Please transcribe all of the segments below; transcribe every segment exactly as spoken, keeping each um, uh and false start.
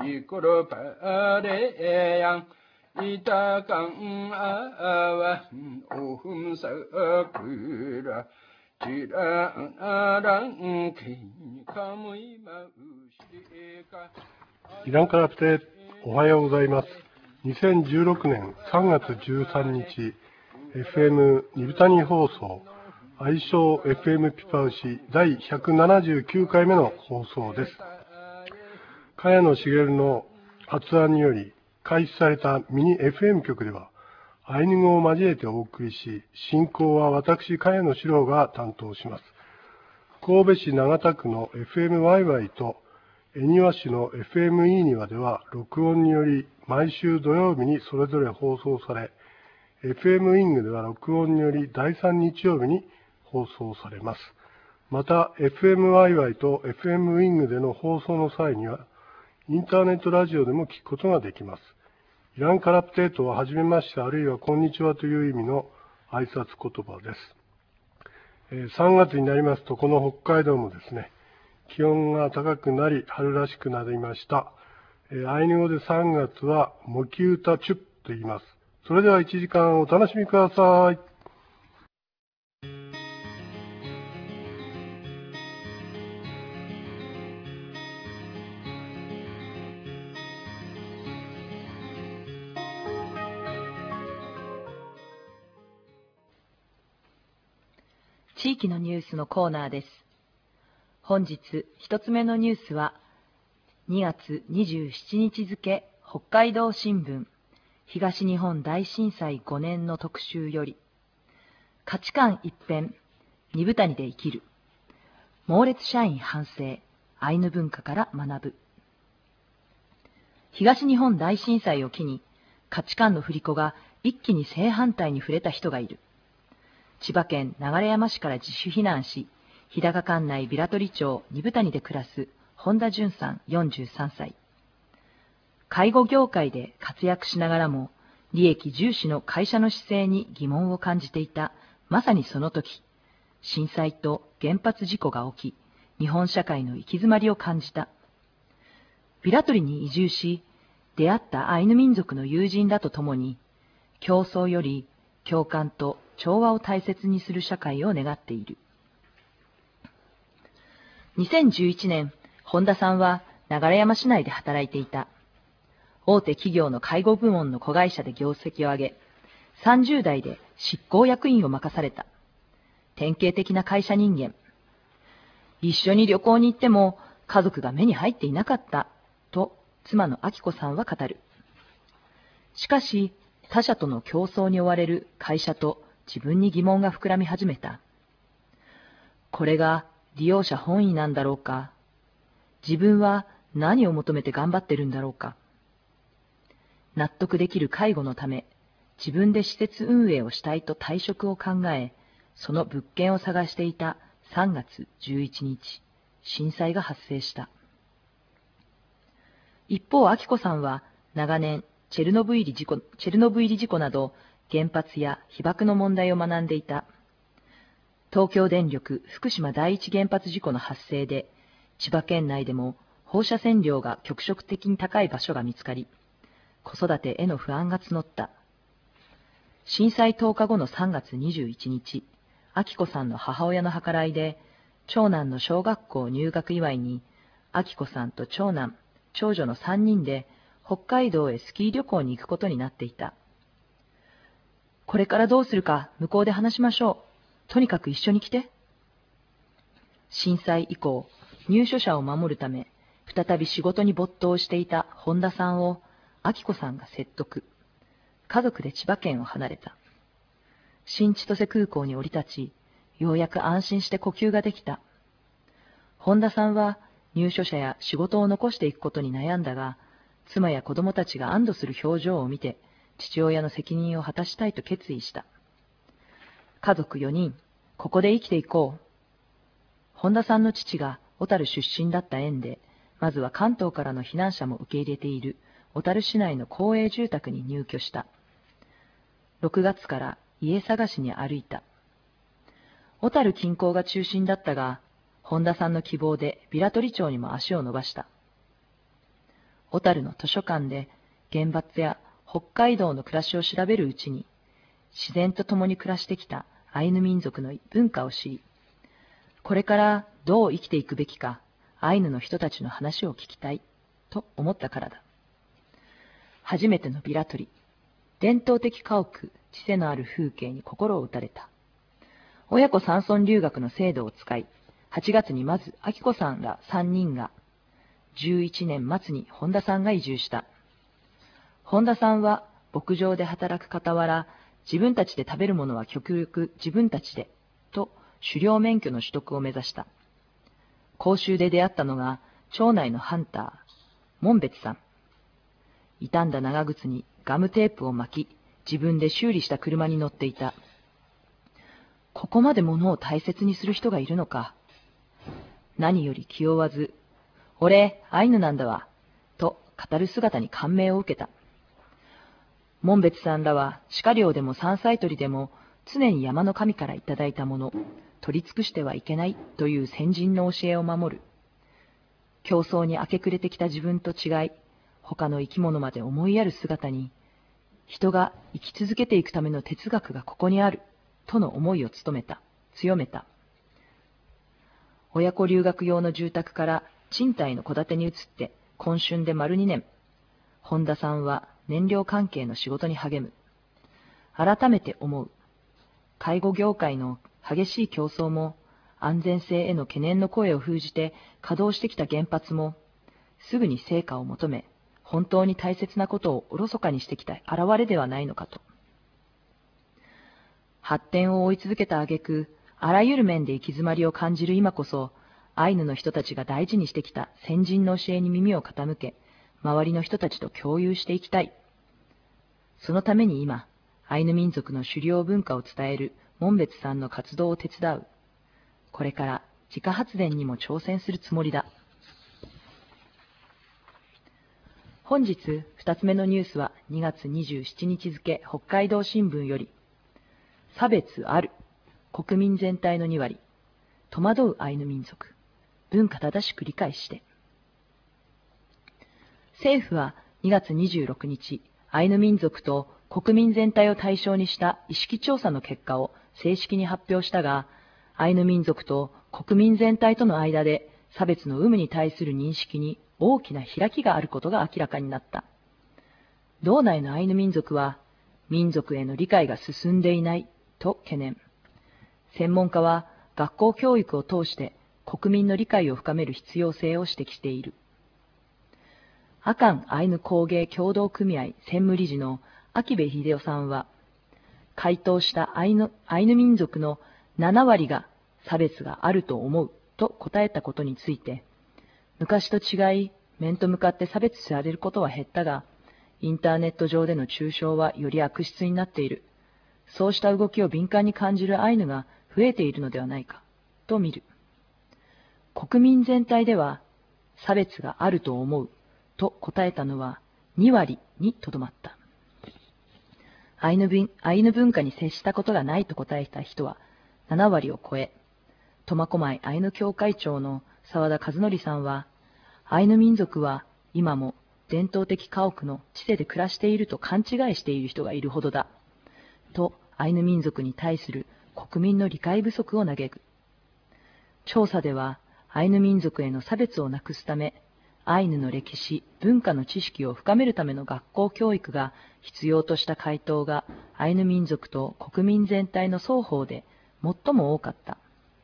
一个罗巴的样，一大港啊哇，哦哼啥苦了，只让啊让开卡木伊马乌西卡。 イランカラプテ、おはようございます。にせんじゅうろくねんさんがつじゅうさんにち、エフエム ニブタニ放送、愛称 エフエム ピパウシだいひゃくななじゅうきゅうかいめの放送です。茅野茂の発案により開始されたミニ エフエム 局では、アイヌ語を交えてお送りし、進行は私、茅野史郎が担当します。神戸市長田区の エフエムワイワイ と恵庭市の エフエムイー にわでは録音により毎週土曜日にそれぞれ放送され、エフエム イングでは録音によりだいさん日曜日に放送されます。また エフエムワイワイ と エフエム ウィングでの放送の際にはインターネットラジオでも聞くことができます。イランカラプテートははじめましてあるいはこんにちはという意味の挨拶言葉です。さんがつになりますとこの北海道もですね、気温が高くなり春らしくなりました。アイヌ語でさんがつはモキウタチュッと言います。それではいちじかんお楽しみください。 地域のニュースのコーナーです。本日一つ目のニュースはにがつにじゅうしちにち付北海道新聞東日本大震災ごねんの特集より、価値観一変、二部谷で生きる、猛烈社員反省、アイヌ文化から学ぶ。東日本大震災を機に価値観の振り子が一気に正反対に触れた人がいる。千葉県流山市から自主避難し、日高管内平取町二部谷で暮らす本田淳さんよんじゅうさんさい。介護業界で活躍しながらも、利益重視の会社の姿勢に疑問を感じていた、まさにその時、震災と原発事故が起き、日本社会の行き詰まりを感じた。平取に移住し、出会ったアイヌ民族の友人らと共に、競争より共感と調和を大切にする社会を願っている。にせんじゅういちねん、本田さんは流山市内で働いていた。大手企業の介護部門の子会社で業績を上げ、さんじゅうだいで執行役員を任された。典型的な会社人間。一緒に旅行に行っても家族が目に入っていなかった、と妻の明子さんは語る。しかし、他社との競争に追われる会社と自分に疑問が膨らみ始めた。これが利用者本位なんだろうか。自分は何を求めて頑張ってるんだろうか。納得できる介護のため、自分で施設運営をしたいと退職を考え、その物件を探していたさんがつじゅういちにち、震災が発生した。一方、明子さんは長年、チェルノブイリ事故、チェルノブイリ事故など、原発や被爆の問題を学んでいた。東京電力福島第一原発事故の発生で、千葉県内でも放射線量が局所的に高い場所が見つかり、子育てへの不安が募った。震災とおかごのさんがつにじゅういちにち、明子さんの母親の計らいで、長男の小学校入学祝いに、明子さんと長男、長女のさんにんで北海道へスキー旅行に行くことになっていた。これからどうするか向こうで話しましょう。とにかく一緒に来て。震災以降、入所者を守るため、再び仕事に没頭していた本田さんを、明子さんが説得。家族で千葉県を離れた。新千歳空港に降り立ち、ようやく安心して呼吸ができた。本田さんは入所者や仕事を残していくことに悩んだが、妻や子供たちが安堵する表情を見て、父親の責任を果たしたいと決意した。家族よにん、ここで生きていこう。本田さんの父が小樽出身だった縁で、まずは関東からの避難者も受け入れている小樽市内の公営住宅に入居した。ろくがつから家探しに歩いた。小樽近郊が中心だったが、本田さんの希望で平取町にも足を伸ばした。 小樽の図書館で原発や北海道の暮らしを調べるうちに、自然と共に暮らしてきたアイヌ民族の文化を知り、これからどう生きていくべきか、アイヌの人たちの話を聞きたいと思ったからだ。初めてのビラ取り、伝統的家屋、知性のある風景に心を打たれた。親子山村留学の制度を使い、はちがつにまず明子さんらさんにんが、じゅういちねん末に本田さんが移住した。本田さんは牧場で働く傍ら、自分たちで食べるものは極力自分たちで、と狩猟免許の取得を目指した。講習で出会ったのが、町内のハンター、門別さん。傷んだ長靴にガムテープを巻き、自分で修理した車に乗っていた。ここまで物を大切にする人がいるのか。何より気負わず、俺、アイヌなんだわ、と語る姿に感銘を受けた。門別さんらは鹿猟でも山菜採りでも常に山の神からいただいたもの、取り尽くしてはいけないという先人の教えを守る。競争に明け暮れてきた自分と違い、他の生き物まで思いやる姿に、人が生き続けていくための哲学がここにある、との思いを強めた。強めた。親子留学用の住宅から賃貸の戸建てに移って今春で丸にねん、本田さんは燃料関係の仕事に励む。改めて思う。介護業界の激しい競争も、安全性への懸念の声を封じて稼働してきた原発も、すぐに成果を求め、本当に大切なことをおろそかにしてきた現れではないのかと。発展を追い続けた挙句、あらゆる面で行き詰まりを感じる今こそ、アイヌの人たちが大事にしてきた先人の教えに耳を傾け、周りの人たちと共有していきたい。そのために今、アイヌ民族の狩猟文化を伝える門別さんの活動を手伝う。これから自家発電にも挑戦するつもりだ。本日二つ目のニュースはにがつにじゅうしちにち付北海道新聞より、差別ある、国民全体のにわり、戸惑うアイヌ民族、文化正しく理解して。政府はにがつにじゅうろくにち、アイヌ民族と国民全体を対象にした意識調査の結果を正式に発表したが、アイヌ民族と国民全体との間で差別の有無に対する認識に大きな開きがあることが明らかになった。道内のアイヌ民族は、民族への理解が進んでいないと懸念。専門家は学校教育を通して国民の理解を深める必要性を指摘している。阿寒アイヌ工芸協同組合専務理事の秋部秀夫さんは、回答したアイヌ、アイヌ民族のななわりが差別があると思うと答えたことについて、昔と違い面と向かって差別されることは減ったが、インターネット上での中傷はより悪質になっている。そうした動きを敏感に感じるアイヌが増えているのではないかと見る。国民全体では差別があると思うと答えたのはにわりにとどまった。アイヌ文、アイヌ文化に接したことがないと答えた人はななわりを超え、苫小牧アイヌ協会長の澤田和則さんは、アイヌ民族は今も伝統的家屋の地勢で暮らしていると勘違いしている人がいるほどだ、とアイヌ民族に対する国民の理解不足を嘆く。調査では、アイヌ民族への差別をなくすため、アイヌの歴史、文化の知識を深めるための学校教育が必要とした回答が、アイヌ民族と国民全体の双方で最も多かった。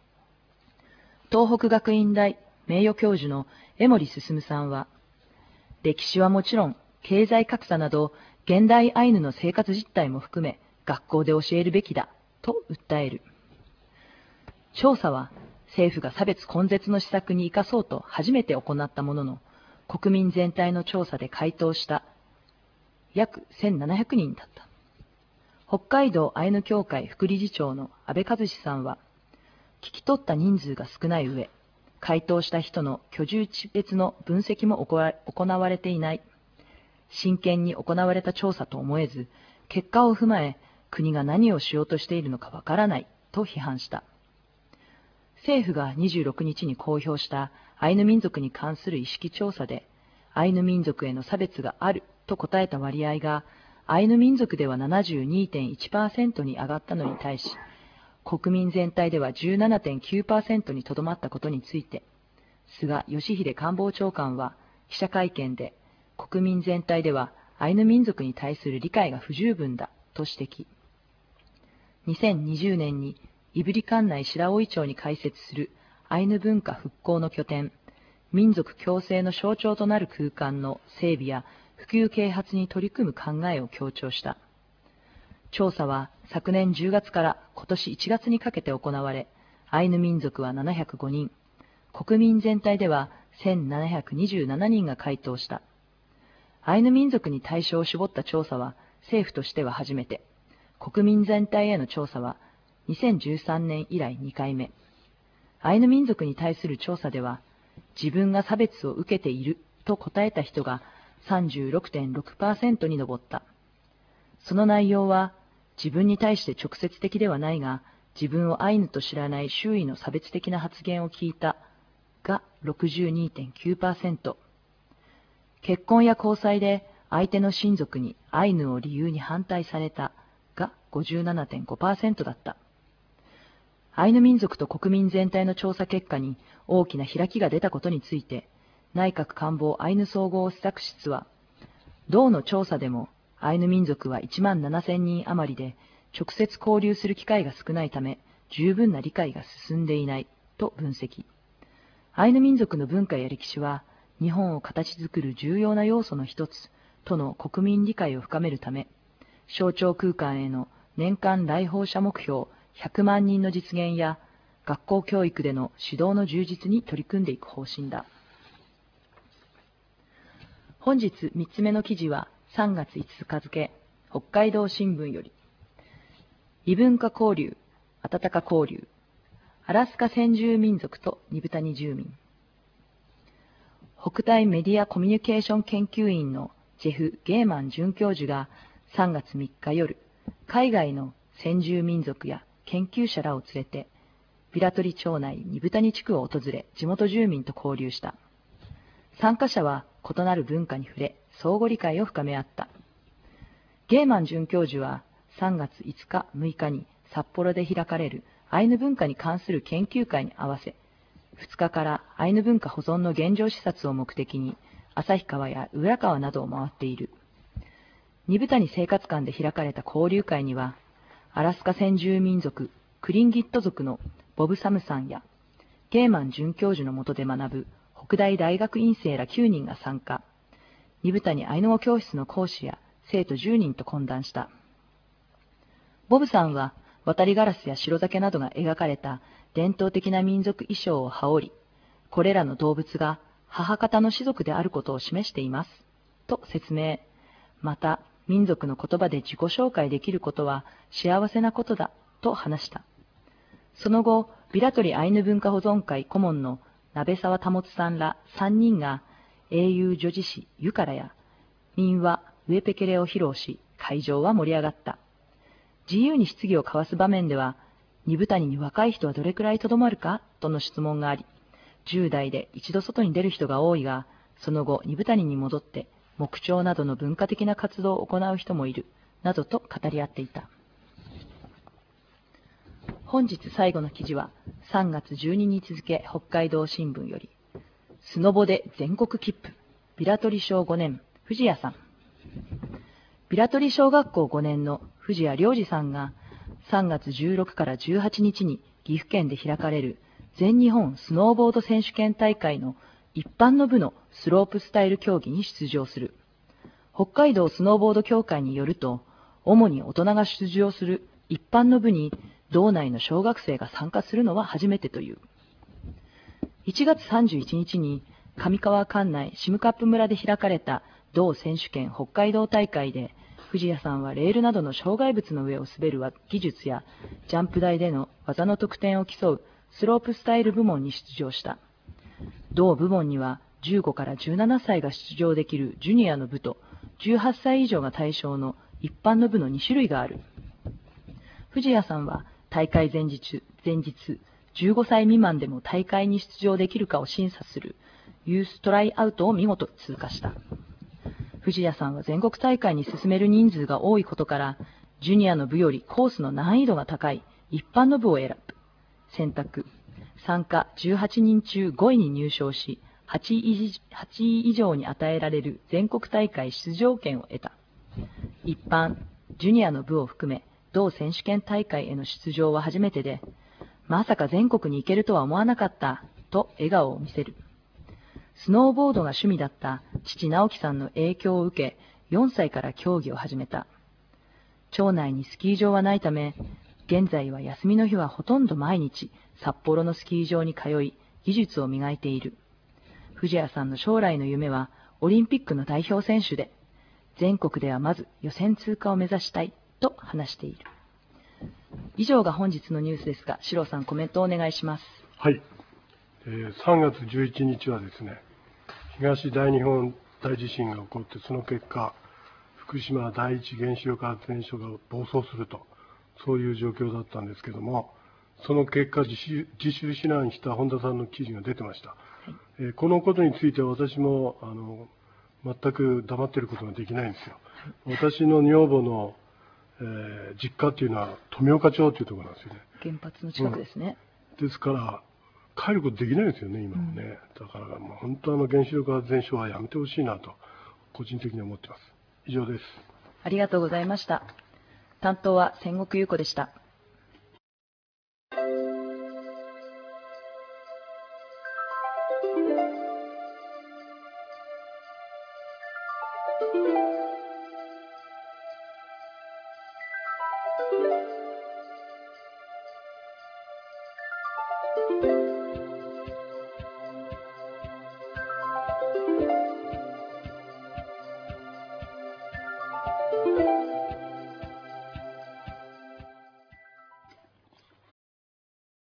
東北学院大名誉教授の江森進さんは、歴史はもちろん、経済格差など、現代アイヌの生活実態も含め、学校で教えるべきだ、と訴える。調査は、政府が差別根絶の施策に生かそうと初めて行ったものの、国民全体の調査で回答した約せんななひゃくにんだった。北海道アイヌ協会副理事長の安倍和志さんは、聞き取った人数が少ない上、回答した人の居住地別の分析も行われていない。真剣に行われた調査と思えず、結果を踏まえ、国が何をしようとしているのかわからないと批判した。政府がにじゅうろくにちに公表したアイヌ民族に関する意識調査で、 アイヌ民族への差別があると答えた割合が、アイヌ民族では ななじゅうにてんいちパーセント に上がったのに対し、国民全体では じゅうななてんきゅうパーセント にとどまったことについて、菅義偉官房長官は記者会見で、国民全体ではアイヌ民族に対する理解が不十分だと指摘。にせんにじゅうねんに胆振管内白老町に開設するアイヌ文化復興の拠点、民族共生の象徴となる空間の整備や普及啓発に取り組む考えを強調した。調査は昨年じゅうがつから今年いちがつにかけて行われ、アイヌ民族はななひゃくごにん、国民全体ではせんななひゃくにじゅうななにんが回答した。アイヌ民族に対象を絞った調査は政府としては初めて、国民全体への調査はにせんじゅうさんねん以来にかいめ。アイヌ民族に対する調査では、自分が差別を受けていると答えた人が さんじゅうろくてんろくパーセント に上った。その内容は、自分に対して直接的ではないが、自分をアイヌと知らない周囲の差別的な発言を聞いたが ろくじゅうにてんきゅうパーセント。結婚や交際で相手の親族にアイヌを理由に反対されたが ごじゅうななてんごパーセント だった。アイヌ民族と国民全体の調査結果に大きな開きが出たことについて、内閣官房アイヌ総合施策室は、同の調査でもアイヌ民族はいちまんななせんにん余りで、直接交流する機会が少ないため、十分な理解が進んでいないと分析。アイヌ民族の文化や歴史は、日本を形作る重要な要素の一つとの国民理解を深めるため、象徴空間への年間来訪者目標ひゃくまんにんの実現や、学校教育での指導の充実に取り組んでいく方針だ。本日みっつめの記事はさんがついつか付、北海道新聞より。異文化交流、温か交流、アラスカ先住民族と二部谷住民。北大メディアコミュニケーション研究員のジェフ・ゲーマン准教授がさんがつみっか夜、海外の先住民族や研究者らを連れて、ビラトリ町内二部谷地区を訪れ、地元住民と交流した。参加者は異なる文化に触れ、相互理解を深め合った。ゲーマン准教授はさんがついつか、むいかに札幌で開かれるアイヌ文化に関する研究会に合わせ、ふつかからアイヌ文化保存の現状視察を目的に、旭川や浦川などを回っている。二部谷生活館で開かれた交流会には、アラスカ先住民族、クリンギット族のボブ・サムさんや、ゲーマン准教授の下で学ぶ北大大学院生らきゅうにんが参加。二部谷アイヌ語教室の講師や生徒じゅうにんと懇談した。ボブさんは、渡りガラスや白酒などが描かれた伝統的な民族衣装を羽織り、これらの動物が母方の氏族であることを示しています、と説明。また、民族の言葉で自己紹介できることは幸せなことだ、と話した。その後、ビラトリアイヌ文化保存会顧問の鍋沢保さんらさんにんが英雄女子詩ユカラや民話ウエペケレを披露し、会場は盛り上がった。自由に質疑を交わす場面では、二部谷に若い人はどれくらいとどまるかとの質問があり、じゅう代で一度外に出る人が多いが、その後二部谷に戻って木彫などの文化的な活動を行う人もいる、などと語り合っていた。本日最後の記事はさんがつじゅうににち付、北海道新聞より。スノボで全国切符、ビラトリ小ごねん、藤谷さん。ビラトリ小学校ごねんの藤谷良二さんがさんがつじゅうろくからじゅうはちにちに岐阜県で開かれる全日本スノーボード選手権大会の一般の部のスロープスタイル競技に出場する。北海道スノーボード協会によると、主に大人が出場する一般の部に道内の小学生が参加するのは初めてという。いちがつさんじゅういちにちに上川管内シムカップ村で開かれた同選手権北海道大会で、藤谷さんはレールなどの障害物の上を滑る技術やジャンプ台での技の得点を競うスロープスタイル部門に出場した。同部門にはじゅうごからじゅうななさいが出場できるジュニアの部とじゅうはっさい以上が対象の一般の部のにしゅるいがある。藤谷さんは大会前日、前日、じゅうごさい未満でも大会に出場できるかを審査するユーストライアウトを見事通過した。藤谷さんは全国大会に進める人数が多いことから、ジュニアの部よりコースの難易度が高い一般の部を選ぶ。選択。参加じゅうはちにん中ごいに入賞し、はちい以上に与えられる全国大会出場権を得た。一般、ジュニアの部を含め、同選手権大会への出場は初めてで、まさか全国に行けるとは思わなかった、と笑顔を見せる。スノーボードが趣味だった父直樹さんの影響を受け、よんさいから競技を始めた。町内にスキー場はないため、現在は休みの日はほとんど毎日、札幌のスキー場に通い、技術を磨いている。藤谷さんの将来の夢は、オリンピックの代表選手で、全国ではまず予選通過を目指したい、と話している。以上が本日のニュースですが、四郎さんコメントをお願いします。 はい。えー、さんがつじゅういちにちはですね、東大日本大地震が起こって、その結果、福島第一原子力発電所が暴走すると、そういう状況だったんですけども、その結果、自主自主避難した本田さんの記事が出てました。はい、えー、このことについては私もあの全く黙っていることができないんですよ。私の女房の、えー、実家っていうのは富岡町というところなんですよね。 原発の近くですね。 うん、ですから、帰ることできないんですよね、今もね。うん、だから、もう本当あの原子力発電所はやめてほしいなと、個人的に思っています。以上です。 ありがとうございました。担当は千石優子でした。you